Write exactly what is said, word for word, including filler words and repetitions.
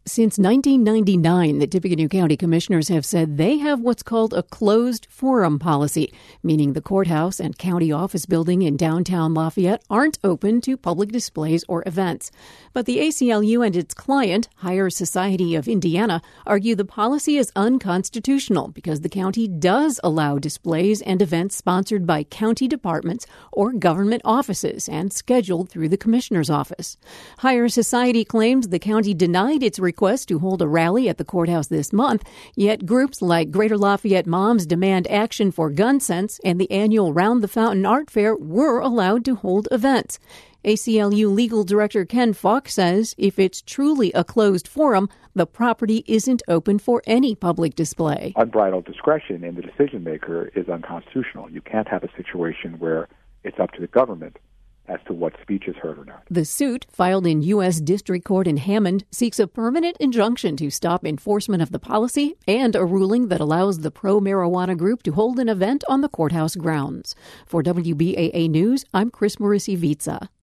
Since nineteen ninety-nine, the Tippecanoe County Commissioners have said they have what's called a closed forum policy, meaning the courthouse and county office building in downtown Lafayette aren't open to public displays or events. But the A C L U and its client, Higher Society of Indiana, argue the policy is unconstitutional because the county does allow displays and events sponsored by county departments or government offices and scheduled through the Commissioner's office. Higher Society claims the county denied its request to hold a rally at the courthouse this month, yet groups like Greater Lafayette Moms Demand Action for Gun Sense and the annual Round the Fountain Art Fair were allowed to hold events. A C L U Legal Director Ken Falk says if it's truly a closed forum, the property isn't open for any public display. Unbridled discretion in the decision maker is unconstitutional. You can't have a situation where it's up to the government as to what speech is heard or not. The suit, filed in U S District Court in Hammond, seeks a permanent injunction to stop enforcement of the policy and a ruling that allows the pro-marijuana group to hold an event on the courthouse grounds. For W B A A News, I'm Chris Morisi-Vitza.